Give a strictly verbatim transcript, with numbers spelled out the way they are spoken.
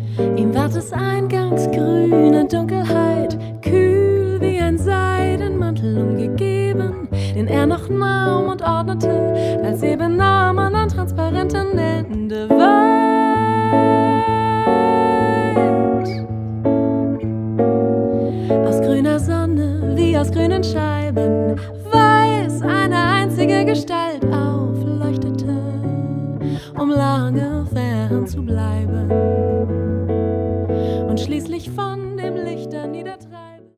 Ihm ward des Eingangs grüne Dunkelheit, kühl wie ein Seidenmantel umgegeben, den er noch nahm und ordnete, als eben nahm man an transparenten Ende weit. Aus grüner Sonne, wie aus grünen Scheiben, weiß eine einzige Gestalt aufleuchtete, um lange fern zu bleiben und schließlich von dem Licht der nieder